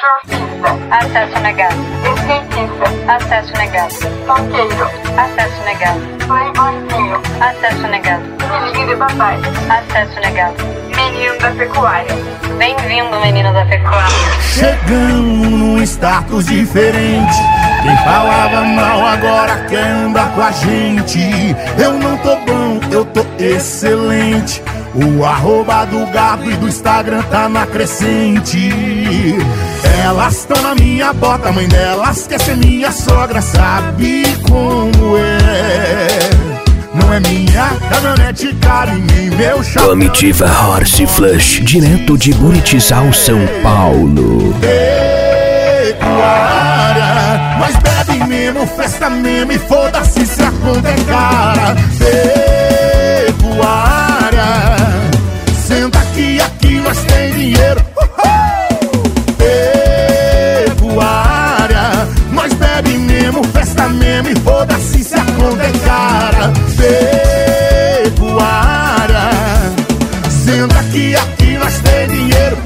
Surfista. Acesso negado. Skatista. Acesso negado. Funkeiro. Acesso negado. Playboyzinho. Acesso negado. Filhinho de papai. Acesso negado. Menino da pecuária. Bem-vindo, menino da pecuária. Chegamos num status diferente. Quem falava mal agora quer andar com a gente. Eu não tô bom, eu tô excelente. O arroba do Gado e do Instagram tá na crescente. Elas tão na minha bota, mãe delas quer ser minha sogra. Sabe como é? Não é minha caminhonete cara e nem meu chapéu. Comitiva Horse Flush, direto de Buritizal, São Paulo. Pecuária, nós bebe mesmo, festa mesmo e foda-se se a conta é cara. Pecuária, senta aqui nós tem dinheiro. Pecuária, nós bebe mesmo, festa mesmo e foda-se se a conta é cara. Pecuária, senta aqui nós tem dinheiro.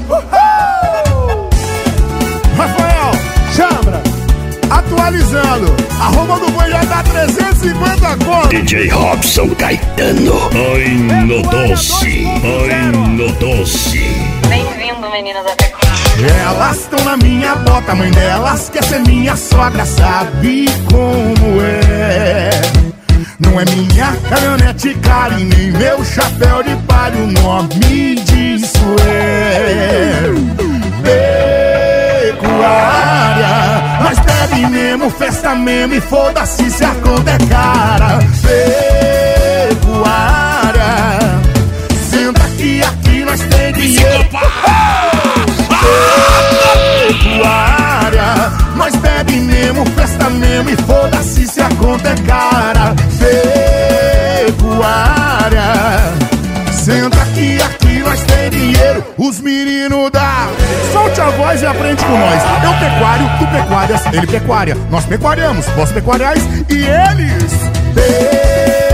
Rafael, Chambra, atualizando, arroba do boi já dá 350 conto. DJ Robson Caetano. Ai no doce, ai no doce. Bem-vindo, menino da pecuária. Elas tão na minha bota, mãe delas quer ser minha sogra. Sabe como é? Não é minha caminhonete cara e nem meu chapéu de palha. O nome disso é pecuária. Nós bebe mesmo, festa mesmo e foda-se se a conta é cara. Pecuária, senta aqui nós tem dinheiro. Pecuária, nós bebe mesmo, festa mesmo e foda-se se a conta é cara. Pecuária, senta aqui nós tem dinheiro. Os meninos da solte a voz e aprende com nós. Eu pecuário, tu pecuárias, ele pecuária. Nós pecuariamos, vós pecuariais e eles